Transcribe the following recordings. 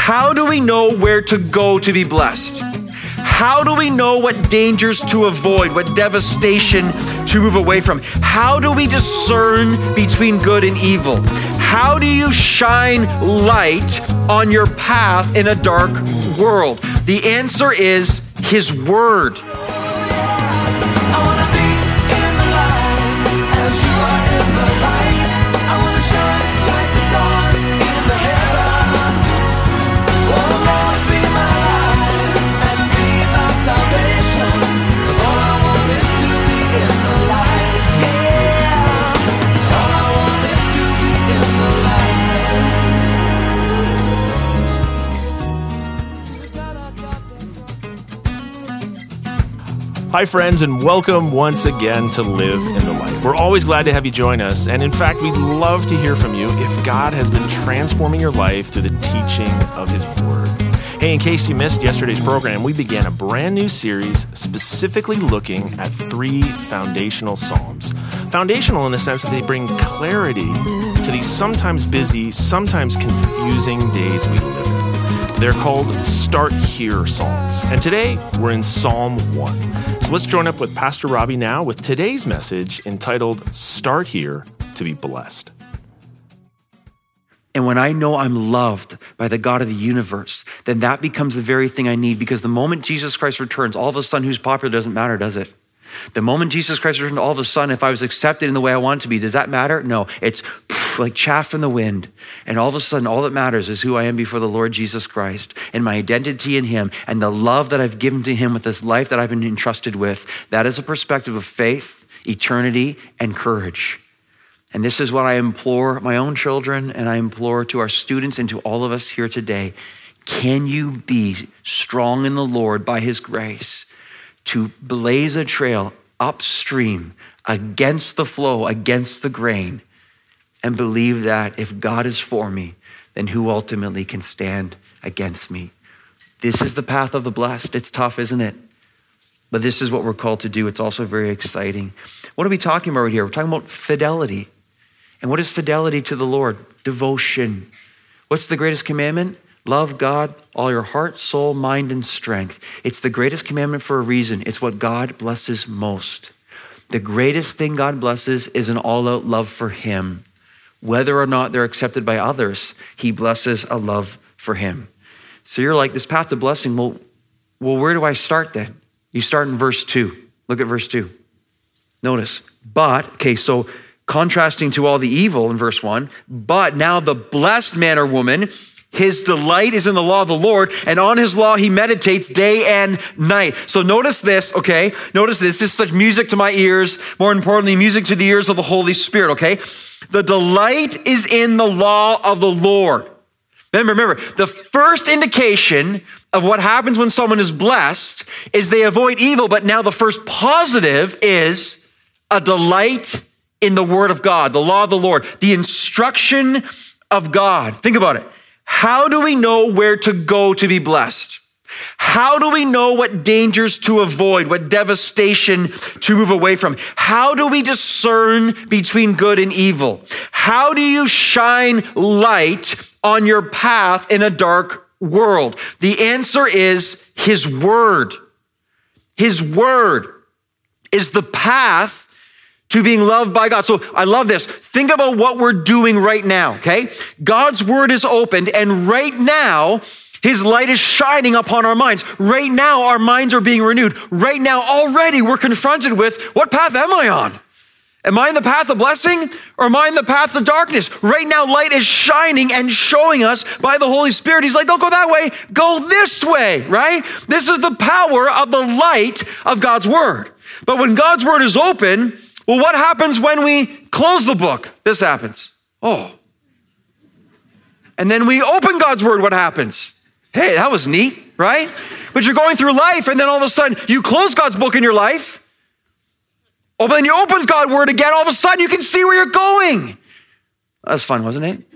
How do we know where to go to be blessed? How do we know what dangers to avoid, what devastation to move away from? How do we discern between good and evil? How do you shine light on your path in a dark world? The answer is His Word. Hi, friends, and welcome once again to Live in the Light. We're always glad to have you join us, and in fact, we'd love to hear from you if God has been transforming your life through the teaching of His Word. Hey, in case you missed yesterday's program, we began a brand new series specifically looking at 3 foundational Psalms. Foundational in the sense that they bring clarity to these sometimes busy, sometimes confusing days we live in. They're called Start Here Psalms, and today we're in Psalm 1. So let's join up with Pastor Robbie now with today's message entitled Start Here to be Blessed. And when I know I'm loved by the God of the universe, then that becomes the very thing I need, because the moment Jesus Christ returns, all of a sudden who's popular doesn't matter, does it? The moment Jesus Christ returns, all of a sudden, if I was accepted in the way I want to be, does that matter? No, it's like chaff in the wind. And all of a sudden, all that matters is who I am before the Lord Jesus Christ and my identity in Him and the love that I've given to Him with this life that I've been entrusted with. That is a perspective of faith, eternity, and courage. And this is what I implore my own children, and I implore to our students and to all of us here today. Can you be strong in the Lord by His grace to blaze a trail upstream against the flow, against the grain, and believe that if God is for me, then who ultimately can stand against me? This is the path of the blessed. It's tough, isn't it? But this is what we're called to do. It's also very exciting. What are we talking about here? We're talking about fidelity. And what is fidelity to the Lord? Devotion. What's the greatest commandment? Love God, all your heart, soul, mind, and strength. It's the greatest commandment for a reason. It's what God blesses most. The greatest thing God blesses is an all-out love for Him. Whether or not they're accepted by others, He blesses a love for Him. So you're like, this path to blessing, well, where do I start then? You start in verse 2. Look at verse 2. Notice, so contrasting to all the evil in verse 1, but now the blessed man or woman, his delight is in the law of the Lord, and on His law he meditates day and night. So notice this, okay? Notice this. This is such music to my ears. More importantly, music to the ears of the Holy Spirit, okay? The delight is in the law of the Lord. Remember, the first indication of what happens when someone is blessed is they avoid evil, but now the first positive is a delight in the Word of God, the law of the Lord, the instruction of God. Think about it. How do we know where to go to be blessed? How do we know what dangers to avoid, what devastation to move away from? How do we discern between good and evil? How do you shine light on your path in a dark world? The answer is His Word. His Word is the path to being loved by God. So I love this. Think about what we're doing right now, okay? God's Word is opened, and right now, His light is shining upon our minds. Right now, our minds are being renewed. Right now, already we're confronted with, what path am I on? Am I in the path of blessing, or am I in the path of darkness? Right now, light is shining and showing us by the Holy Spirit. He's like, don't go that way, go this way, right? This is the power of the light of God's Word. But when God's Word is open, well, what happens when we close the book? This happens. Oh. And then we open God's Word, what happens? Hey, that was neat, right? But you're going through life, and then all of a sudden, you close God's book in your life. Oh, but then you open God's Word again, all of a sudden you can see where you're going. That was fun, wasn't it?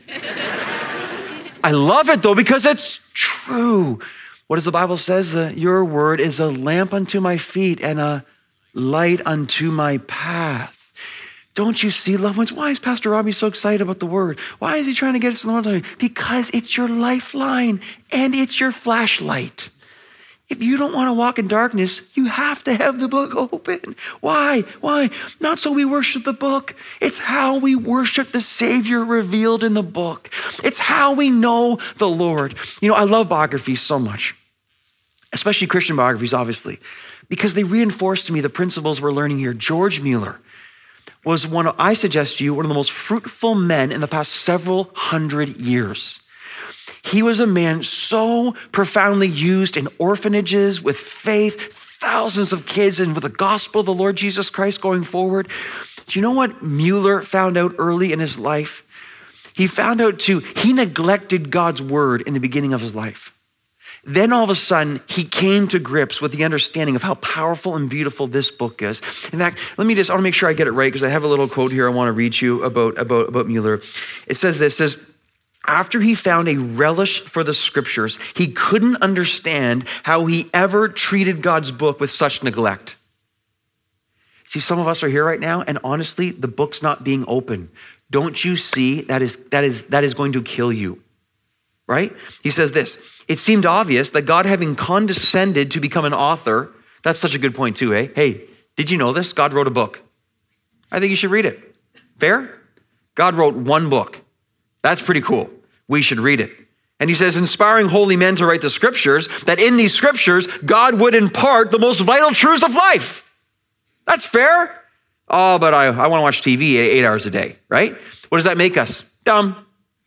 I love it though, because it's true. What does the Bible says? Your Word is a lamp unto my feet and a light unto my path. Don't you see, loved ones? Why is Pastor Robbie so excited about the word? Why is he trying to get us in the word? Because it's your lifeline and it's your flashlight. If you don't want to walk in darkness, you have to have the book open. Why? Why? Not so we worship the book. It's how we worship the Savior revealed in the book. It's how we know the Lord. You know, I love biographies so much, especially Christian biographies, obviously, because they reinforce to me the principles we're learning here. George Mueller was I suggest to you, one of the most fruitful men in the past several hundred years. He was a man so profoundly used in orphanages with faith, thousands of kids, and with the gospel of the Lord Jesus Christ going forward. Do you know what Mueller found out early in his life? He found out he neglected God's word in the beginning of his life. Then all of a sudden, he came to grips with the understanding of how powerful and beautiful this book is. In fact, I want to make sure I get it right, because I have a little quote here I want to read you about Mueller. It says this, after he found a relish for the scriptures, he couldn't understand how he ever treated God's book with such neglect. See, some of us are here right now, and honestly, the book's not being open. Don't you see that is going to kill you, right? He says this, it seemed obvious that God, having condescended to become an author, that's such a good point too, eh? Hey, did you know this? God wrote a book. I think you should read it. Fair? God wrote one book. That's pretty cool. We should read it. And he says, inspiring holy men to write the scriptures, that in these scriptures, God would impart the most vital truths of life. That's fair. Oh, but I want to watch TV 8 hours a day, right? What does that make us? Dumb.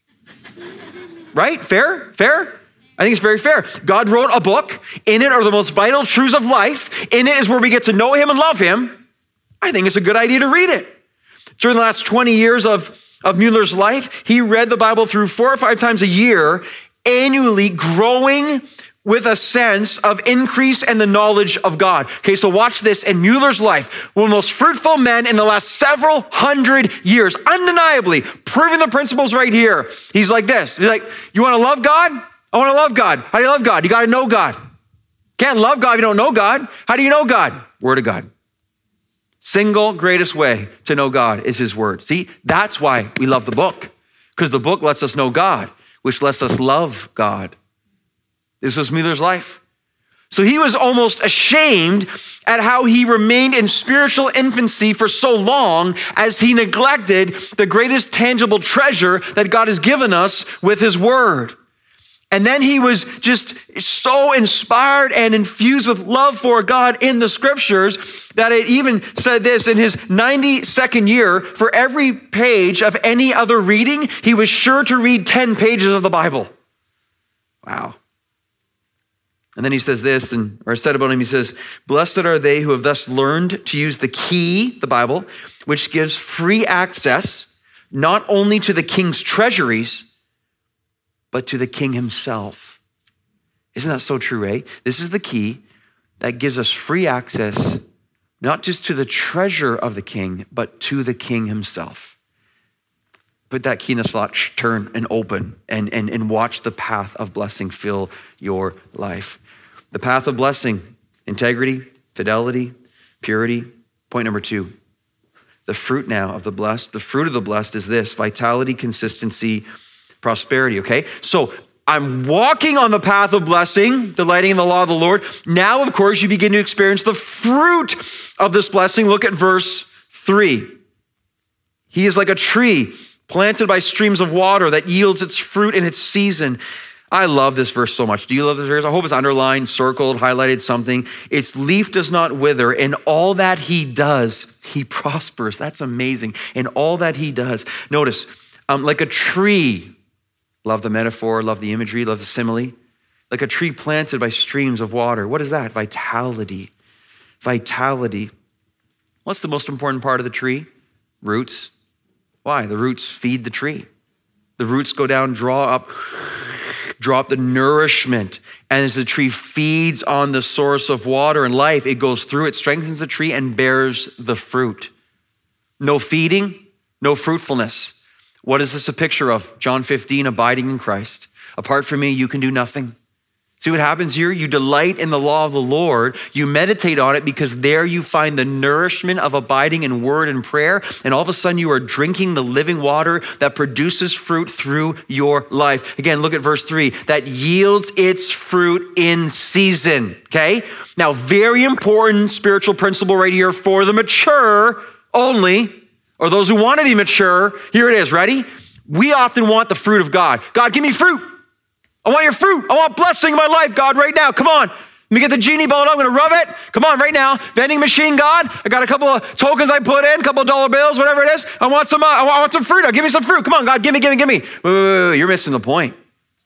Right? Fair? Fair? I think it's very fair. God wrote a book. In it are the most vital truths of life. In it is where we get to know him and love him. I think it's a good idea to read it. During the last 20 years of Mueller's life, he read the Bible through 4 or 5 times a year, annually growing with a sense of increase and the knowledge of God. Okay, so watch this. In Mueller's life, one of the most fruitful men in the last several hundred years, undeniably proving the principles right here. He's like this. He's like, you want to love God? I want to love God. How do you love God? You got to know God. Can't love God if you don't know God. How do you know God? Word of God. Single greatest way to know God is his word. See, that's why we love the book, because the book lets us know God, which lets us love God. This was Mueller's life. So he was almost ashamed at how he remained in spiritual infancy for so long as he neglected the greatest tangible treasure that God has given us with his word. And then he was just so inspired and infused with love for God in the scriptures that it even said this in his 92nd year, for every page of any other reading, he was sure to read 10 pages of the Bible. Wow. And then he says this, or said about him, he says, blessed are they who have thus learned to use the key, the Bible, which gives free access, not only to the king's treasuries, but to the king himself. Isn't that so true, eh? This is the key that gives us free access, not just to the treasure of the king, but to the king himself. Put that key in the slot, turn and open, and watch the path of blessing fill your life. The path of blessing, integrity, fidelity, purity. Point number 2, the fruit now of the blessed. The fruit of the blessed is this: vitality, consistency, prosperity, okay? So I'm walking on the path of blessing, delighting in the law of the Lord. Now, of course, you begin to experience the fruit of this blessing. Look at verse 3. He is like a tree planted by streams of water that yields its fruit in its season. I love this verse so much. Do you love this verse? I hope it's underlined, circled, highlighted, something. Its leaf does not wither. In all that he does, he prospers. That's amazing. In all that he does. Notice, like a tree. Love the metaphor, love the imagery, love the simile. Like a tree planted by streams of water. What is that? Vitality. Vitality. What's the most important part of the tree? Roots. Why? The roots feed the tree. The roots go down, draw up the nourishment. And as the tree feeds on the source of water and life, it goes through, it strengthens the tree and bears the fruit. No feeding, no fruitfulness. What is this a picture of? John 15, abiding in Christ. Apart from me, you can do nothing. See what happens here? You delight in the law of the Lord. You meditate on it because there you find the nourishment of abiding in word and prayer. And all of a sudden you are drinking the living water that produces fruit through your life. Again, look at verse 3, that yields its fruit in season, okay? Now, very important spiritual principle right here for the mature only, or those who want to be mature. Here it is, ready? We often want the fruit of God. God, give me fruit. I want your fruit. I want blessing in my life, God, right now. Come on. Let me get the genie ball. I'm going to rub it. Come on, right now. Vending machine, God. I got a couple of tokens I put in, a couple of dollar bills, whatever it is. I want some fruit. Now, give me some fruit. Come on, God, give me. Wait. You're missing the point.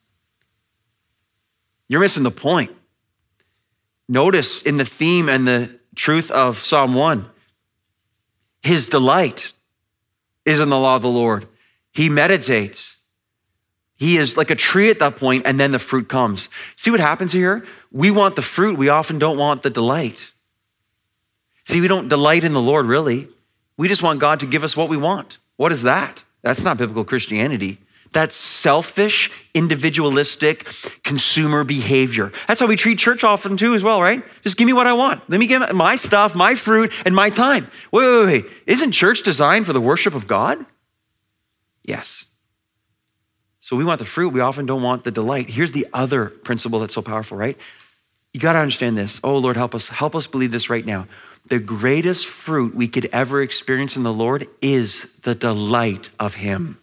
You're missing the point. Notice in the theme and the truth of Psalm 1, his delight is in the law of the Lord. He meditates. He is like a tree at that point, and then the fruit comes. See what happens here? We want the fruit. We often don't want the delight. See, we don't delight in the Lord, really. We just want God to give us what we want. What is that? That's not biblical Christianity. That's selfish, individualistic, consumer behavior. That's how we treat church often too as well, right? Just give me what I want. Let me give my stuff, my fruit, and my time. Wait. Isn't church designed for the worship of God? Yes. So we want the fruit. We often don't want the delight. Here's the other principle that's so powerful, right? You got to understand this. Oh, Lord, help us believe this right now. The greatest fruit we could ever experience in the Lord is the delight of him.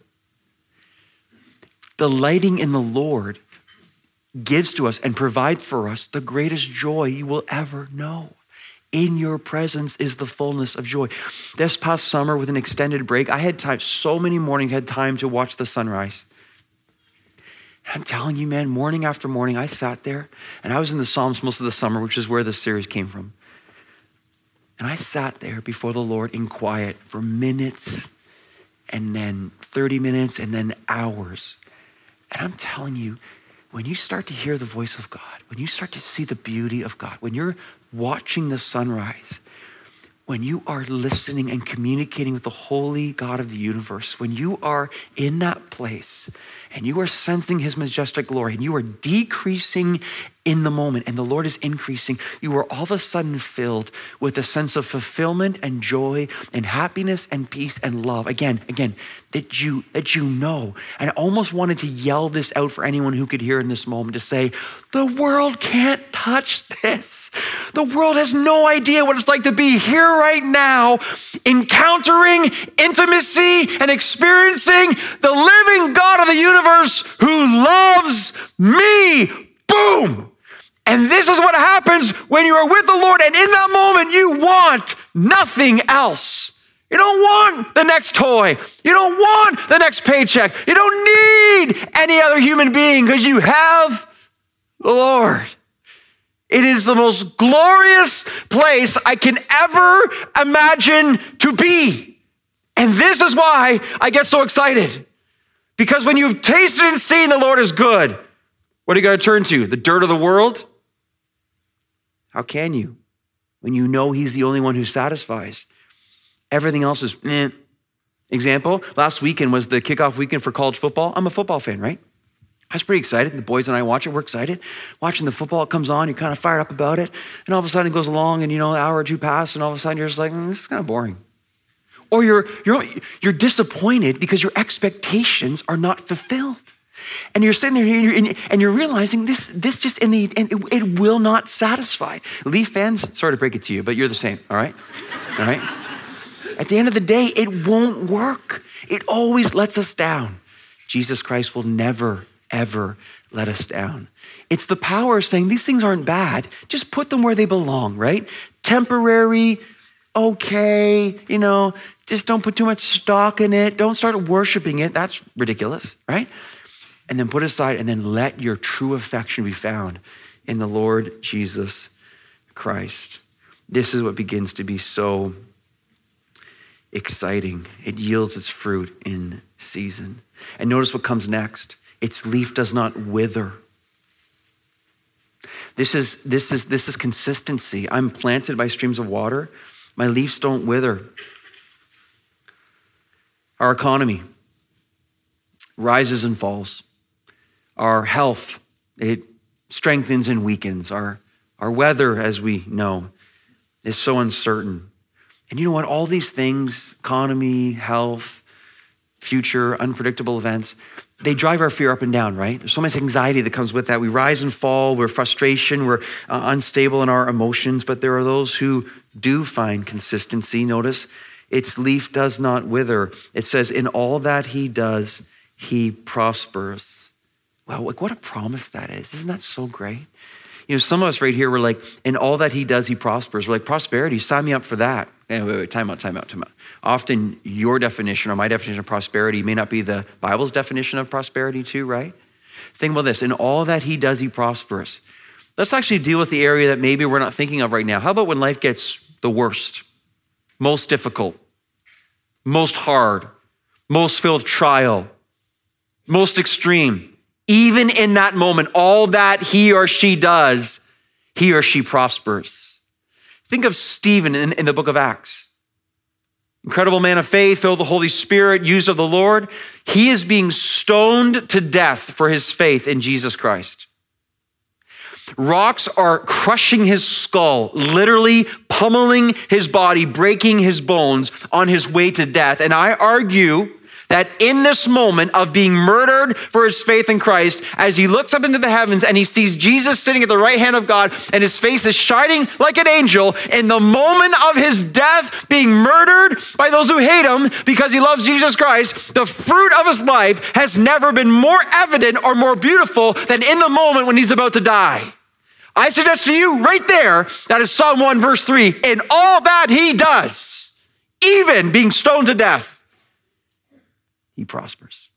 Delighting in the Lord gives to us and provides for us the greatest joy you will ever know. In your presence is the fullness of joy. This past summer with an extended break, I had time, so many mornings, had time to watch the sunrise. I'm telling you, man, morning after morning, I sat there and I was in the Psalms most of the summer, which is where this series came from. And I sat there before the Lord in quiet for minutes and then 30 minutes and then hours. And I'm telling you, when you start to hear the voice of God, when you start to see the beauty of God, when you're watching the sunrise, when you are listening and communicating with the holy God of the universe, when you are in that place and you are sensing his majestic glory and you are decreasing in the moment and the Lord is increasing, you are all of a sudden filled with a sense of fulfillment and joy and happiness and peace and love. Again, that you know. And I almost wanted to yell this out for anyone who could hear in this moment to say, the world can't touch this. The world has no idea what it's like to be here right now, encountering intimacy and experiencing the living God of the universe who loves me. Boom! And this is what happens when you are with the Lord, and in that moment, you want nothing else. You don't want the next toy. You don't want the next paycheck. You don't need any other human being because you have the Lord. It is the most glorious place I can ever imagine to be. And this is why I get so excited. Because when you've tasted and seen the Lord is good, what are you going to turn to? The dirt of the world? How can you? When you know he's the only one who satisfies. Everything else is meh. Example, last weekend was the kickoff weekend for college football. I'm a football fan, right? I was pretty excited. The boys and I watch it. We're excited. Watching the football, it comes on. You're kind of fired up about it. And all of a sudden it goes along and, an hour or two pass. And all of a sudden you're just like, this is kind of boring. Or you're disappointed because your expectations are not fulfilled. And you're sitting there and you're realizing this just it will not satisfy. Leaf fans, sorry to break it to you, but you're the same, all right? All right? At the end of the day, it won't work. It always lets us down. Jesus Christ will never, ever let us down. It's the power of saying these things aren't bad. Just put them where they belong, right? Temporary, okay, just don't put too much stock in it. Don't start worshiping it. That's ridiculous, right? And then put it aside and then let your true affection be found in the Lord Jesus Christ. This is what begins to be so exciting. It yields its fruit in season. And notice what comes next. Its leaf does not wither. This is consistency. I'm planted by streams of water. My leaves don't wither. Our economy rises and falls. Our health, it strengthens and weakens. Our weather, as we know, is so uncertain. And you know what? All these things, economy, health, future, unpredictable events, they drive our fear up and down, right? There's so much anxiety that comes with that. We rise and fall, we're frustration, we're unstable in our emotions, but there are those who do find consistency. Notice, its leaf does not wither. It says, in all that he does, he prospers. Wow, like what a promise that is. Isn't that so great? You know, some of us right here, we're like, in all that he does, he prospers. We're like, prosperity, sign me up for that. Wait, time out. Often your definition or my definition of prosperity may not be the Bible's definition of prosperity too, right? Think about this. In all that he does, he prospers. Let's actually deal with the area that maybe we're not thinking of right now. How about when life gets the worst, most difficult, most hard, most filled with trial, most extreme? Even in that moment, all that he or she does, he or she prospers. Think of Stephen in the book of Acts. Incredible man of faith, filled with the Holy Spirit, used of the Lord. He is being stoned to death for his faith in Jesus Christ. Rocks are crushing his skull, literally pummeling his body, breaking his bones on his way to death. And I argue that in this moment of being murdered for his faith in Christ, as he looks up into the heavens and he sees Jesus sitting at the right hand of God and his face is shining like an angel, in the moment of his death, being murdered by those who hate him because he loves Jesus Christ, the fruit of his life has never been more evident or more beautiful than in the moment when he's about to die. I suggest to you right there, that is Psalm 1 verse 3, in all that he does, even being stoned to death, he prospers.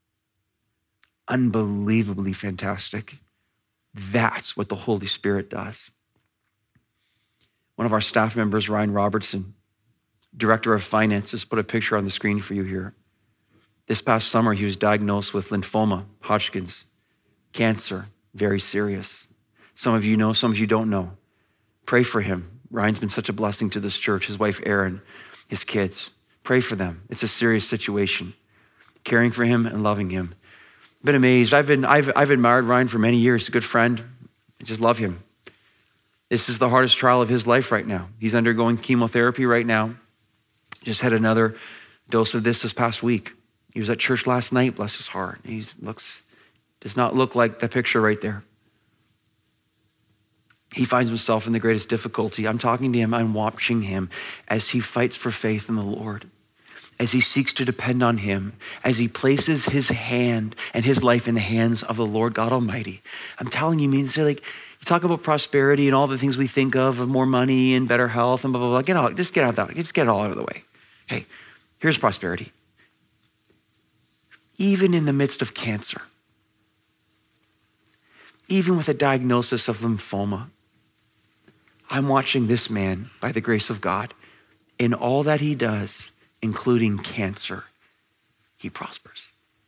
Unbelievably fantastic. That's what the Holy Spirit does. One of our staff members, Ryan Robertson, director of finance, just put a picture on the screen for you here. This past summer, he was diagnosed with lymphoma, Hodgkin's, cancer, very serious. Some of you know, some of you don't know. Pray for him. Ryan's been such a blessing to this church, his wife, Erin, his kids. Pray for them. It's a serious situation. Caring for him and loving him. Been amazed. I've admired Ryan for many years. A good friend. I just love him. This is the hardest trial of his life right now. He's undergoing chemotherapy right now. Just had another dose of this past week. He was at church last night, bless his heart. He does not look like the picture right there. He finds himself in the greatest difficulty. I'm talking to him, I'm watching him as he fights for faith in the Lord, as he seeks to depend on him, as he places his hand and his life in the hands of the Lord God Almighty. I'm telling you, like, you talk about prosperity and all the things we think of more money and better health and blah, blah, blah. Just get it all out of the way. Hey, here's prosperity. Even in the midst of cancer, even with a diagnosis of lymphoma, I'm watching this man, by the grace of God, in all that he does, including cancer, he prospers.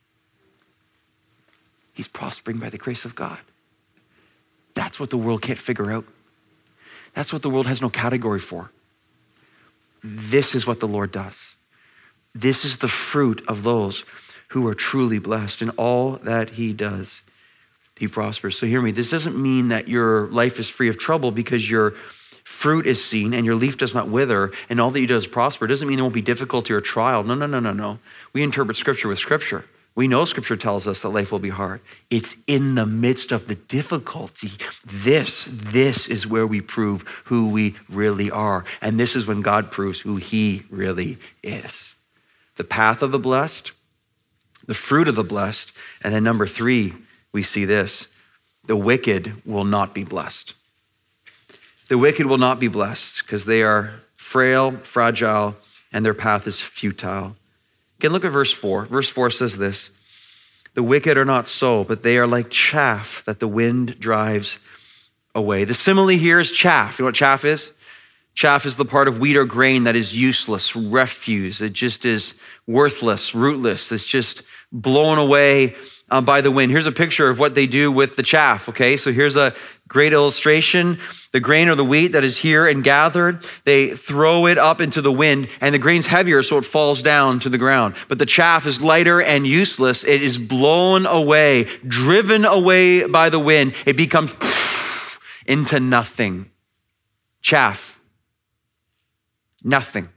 He's prospering by the grace of God. That's what the world can't figure out. That's what the world has no category for. This is what the Lord does. This is the fruit of those who are truly blessed. In all that he does, he prospers. So hear me, this doesn't mean that your life is free of trouble because your fruit is seen and your leaf does not wither and all that you do is prosper. It doesn't mean there won't be difficulty or trial. No. We interpret scripture with scripture. We know scripture tells us that life will be hard. It's in the midst of the difficulty. This is where we prove who we really are. And this is when God proves who he really is. The path of the blessed, the fruit of the blessed, and then number 3, we see this: the wicked will not be blessed. The wicked will not be blessed because they are frail, fragile, and their path is futile. Again, look at verse 4. Verse 4 says this: the wicked are not so, but they are like chaff that the wind drives away. The simile here is chaff. You know what chaff is? Chaff is the part of wheat or grain that is useless, refuse. It just is worthless, rootless. It's just blown away by the wind. Here's a picture of what they do with the chaff, okay? So here's a great illustration. The grain or the wheat that is here and gathered, they throw it up into the wind, and the grain's heavier, so it falls down to the ground. But the chaff is lighter and useless. It is blown away, driven away by the wind. It becomes into nothing. Chaff. Nothing.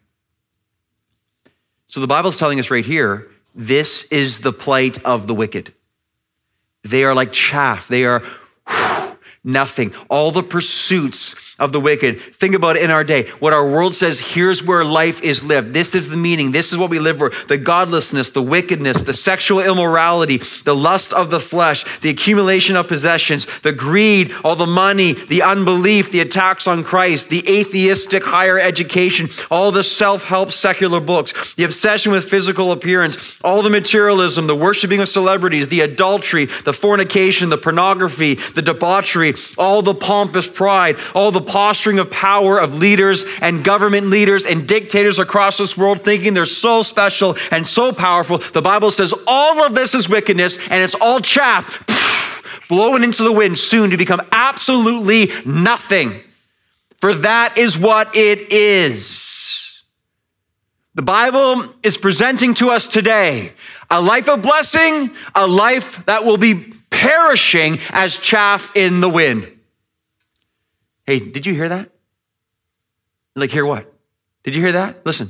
So the Bible's telling us right here, this is the plight of the wicked. They are like chaff. They are nothing. All the pursuits of the wicked. Think about it in our day. What our world says, here's where life is lived. This is the meaning. This is what we live for. The godlessness, the wickedness, the sexual immorality, the lust of the flesh, the accumulation of possessions, the greed, all the money, the unbelief, the attacks on Christ, the atheistic higher education, all the self-help secular books, the obsession with physical appearance, all the materialism, the worshiping of celebrities, the adultery, the fornication, the pornography, the debauchery, all the pompous pride, all the posturing of power of leaders and government leaders and dictators across this world thinking they're so special and so powerful. The Bible says all of this is wickedness and it's all chaff blowing into the wind soon to become absolutely nothing. For that is what it is. The Bible is presenting to us today a life of blessing, a life that will be perishing as chaff in the wind. Hey, did you hear that? Like, hear what? Did you hear that? Listen.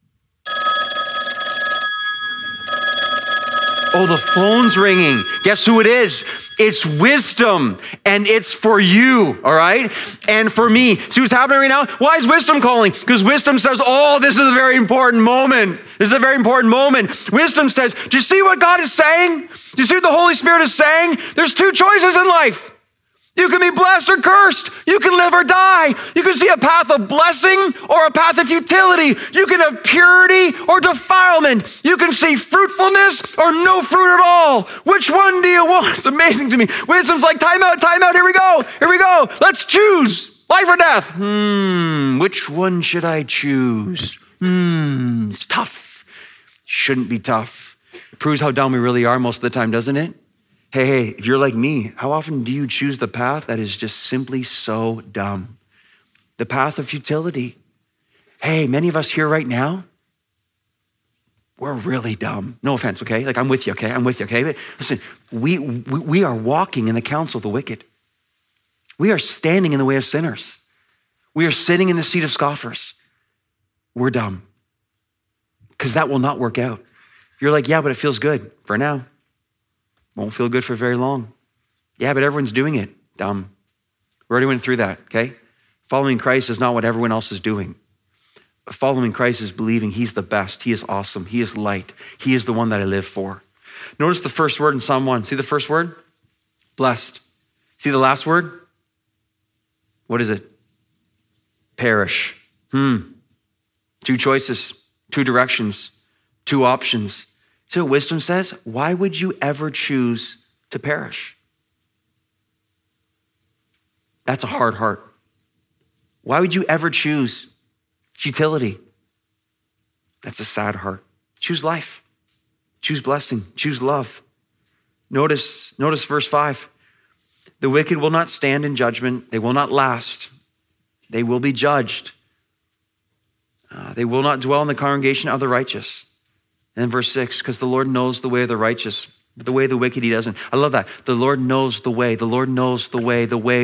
Oh, the phone's ringing. Guess who it is? It's wisdom, and it's for you, all right? And for me. See what's happening right now? Why is wisdom calling? Because wisdom says, oh, this is a very important moment. This is a very important moment. Wisdom says, do you see what God is saying? Do you see what the Holy Spirit is saying? There's two choices in life. You can be blessed or cursed. You can live or die. You can see a path of blessing or a path of futility. You can have purity or defilement. You can see fruitfulness or no fruit at all. Which one do you want? It's amazing to me. Wisdom's like, time out, here we go. Let's choose life or death. Which one should I choose? It's tough. Shouldn't be tough. It proves how dumb we really are most of the time, doesn't it? Hey, if you're like me, how often do you choose the path that is just simply so dumb? The path of futility. Hey, many of us here right now, we're really dumb. No offense, okay? Like, I'm with you, okay? But listen, we are walking in the counsel of the wicked. We are standing in the way of sinners. We are sitting in the seat of scoffers. We're dumb. Because that will not work out. You're like, yeah, but it feels good for now. Won't feel good for very long. Yeah, but everyone's doing it. Dumb. We already went through that, okay? Following Christ is not what everyone else is doing. Following Christ is believing he's the best. He is awesome. He is light. He is the one that I live for. Notice the first word in Psalm 1. See the first word? Blessed. See the last word? What is it? Perish. Two choices, two directions, two options. So wisdom says, why would you ever choose to perish? That's a hard heart. Why would you ever choose futility? That's a sad heart. Choose life. Choose blessing. Choose love. Notice verse 5. The wicked will not stand in judgment. They will not last. They will be judged. They will not dwell in the congregation of the righteous. And then verse 6, because the Lord knows the way of the righteous, but the way of the wicked he doesn't. I love that. The Lord knows the way. The Lord knows the way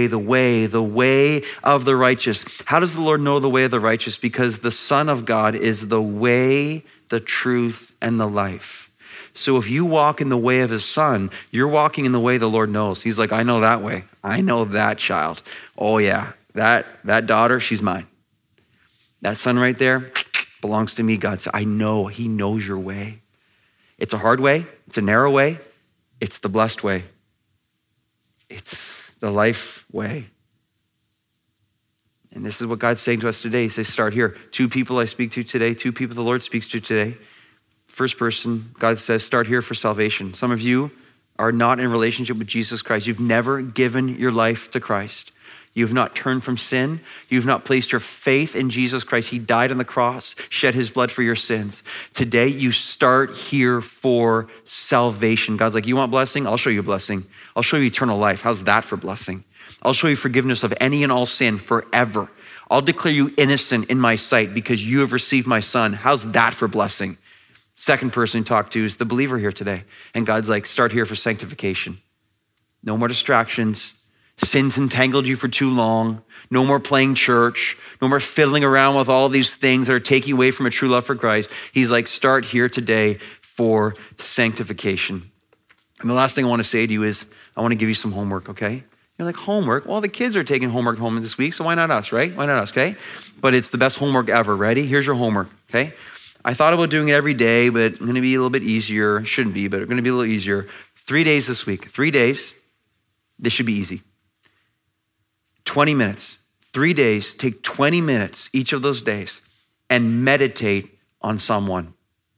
of the righteous. How does the Lord know the way of the righteous? Because the Son of God is the way, the truth, and the life. So if you walk in the way of his Son, you're walking in the way the Lord knows. He's like, I know that way. I know that child. Oh yeah, that daughter, she's mine. That son right there, belongs to me, God said. I know he knows your way. It's a hard way. It's a narrow way. It's the blessed way. It's the life way. And this is what God's saying to us today. He says, start here. Two people I speak to today. Two people the Lord speaks to today. First person, God says, start here for salvation. Some of you are not in a relationship with Jesus Christ. You've never given your life to Christ. You have not turned from sin. You have not placed your faith in Jesus Christ. He died on the cross, shed his blood for your sins. Today, you start here for salvation. God's like, you want blessing? I'll show you a blessing. I'll show you eternal life. How's that for blessing? I'll show you forgiveness of any and all sin forever. I'll declare you innocent in my sight because you have received my son. How's that for blessing? Second person to talk to is the believer here today. And God's like, start here for sanctification. No more distractions. Sin's entangled you for too long. No more playing church. No more fiddling around with all these things that are taking away from a true love for Christ. He's like, start here today for sanctification. And the last thing I want to say to you is, I want to give you some homework, okay? You're like, homework? Well, the kids are taking homework home this week, so why not us, right? Why not us, okay? But it's the best homework ever. Ready? Here's your homework, okay? I thought about doing it every day, but it's going to be a little bit easier. Shouldn't be, but it's going to be a little easier. 3 days this week. 3 days. This should be easy. 20 minutes, 3 days, take 20 minutes each of those days and meditate on Psalm 1.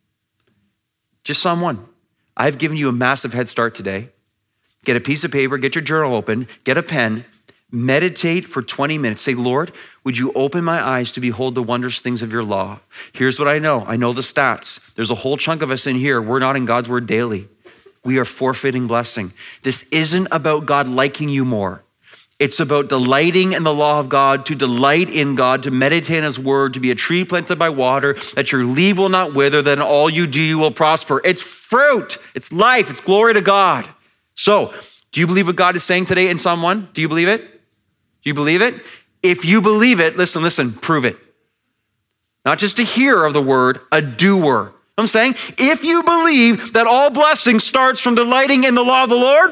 Just Psalm 1. I've given you a massive head start today. Get a piece of paper, get your journal open, get a pen, meditate for 20 minutes. Say, Lord, would you open my eyes to behold the wondrous things of your law? Here's what I know. I know the stats. There's a whole chunk of us in here. We're not in God's word daily. We are forfeiting blessing. This isn't about God liking you more. It's about delighting in the law of God, to delight in God, to meditate in his word, to be a tree planted by water, that your leaf will not wither, that in all you do, you will prosper. It's fruit, it's life, it's glory to God. So, do you believe what God is saying today in Psalm 1? Do you believe it? Do you believe it? If you believe it, listen, prove it. Not just a hearer of the word, a doer. I'm saying, if you believe that all blessing starts from delighting in the law of the Lord,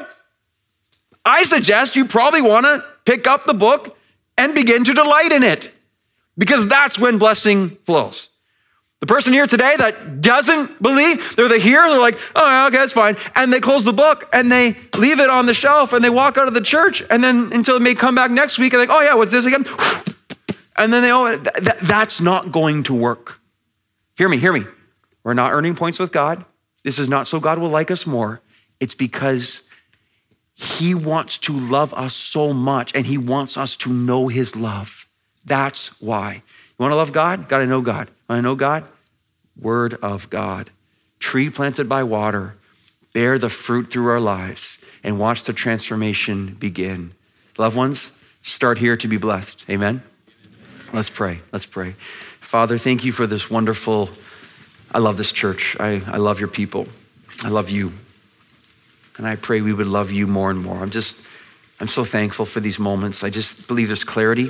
I suggest you probably want to pick up the book and begin to delight in it, because that's when blessing flows. The person here today that doesn't believe, they're the hearer, they're like, oh, yeah, okay, that's fine. And they close the book and they leave it on the shelf and they walk out of the church, and then until they may come back next week and like, oh yeah, what's this again? And then that's not going to work. Hear me. We're not earning points with God. This is not so God will like us more. It's because he wants to love us so much, and he wants us to know his love. That's why. You want to love God? Got to know God. Want to know God? Word of God. Tree planted by water. Bear the fruit through our lives and watch the transformation begin. Loved ones, start here to be blessed. Amen? Let's pray. Father, thank you for this wonderful, I love this church. I love your people. I love you. And I pray we would love you more and more. I'm so thankful for these moments. I just believe there's clarity.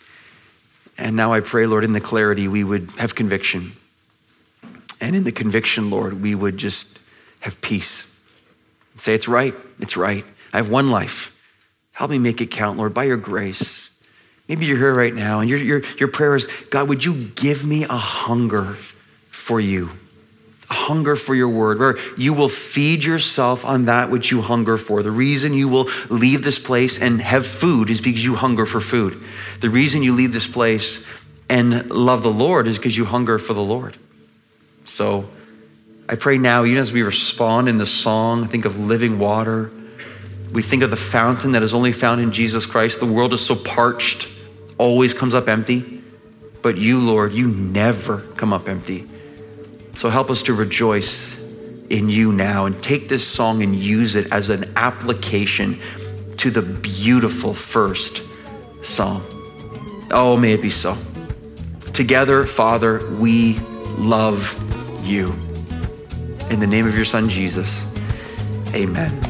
And now I pray, Lord, in the clarity, we would have conviction. And in the conviction, Lord, we would just have peace. Say, it's right. I have one life. Help me make it count, Lord, by your grace. Maybe you're here right now and your prayer is, God, would you give me a hunger for you? A hunger for your word, where you will feed yourself on that which you hunger for. The reason you will leave this place and have food is because you hunger for food. The reason you leave this place and love the Lord is because you hunger for the Lord. So I pray now, even as we respond in the song, think of living water. We think of the fountain that is only found in Jesus Christ. The world is so parched, always comes up empty. But you, Lord, you never come up empty. So help us to rejoice in you now and take this song and use it as an application to the beautiful first psalm. Oh, may it be so. Together, Father, we love you. In the name of your Son, Jesus, amen.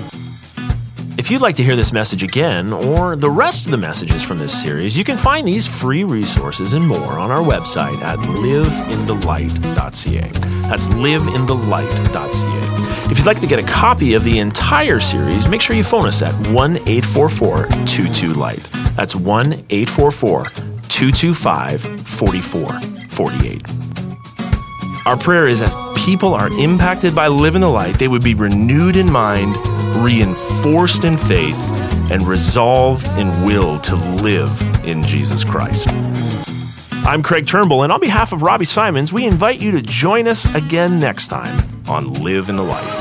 If you'd like to hear this message again, or the rest of the messages from this series, you can find these free resources and more on our website at liveinthelight.ca. That's liveinthelight.ca. If you'd like to get a copy of the entire series, make sure you phone us at 1-844-22-LIGHT. That's 1-844-225-4448. Our prayer is that people are impacted by living the light, they would be renewed in mind, reinforced in faith, and resolved in will to live in Jesus Christ. I'm Craig Turnbull, and on behalf of Robbie Simons, we invite you to join us again next time on Live in the Light.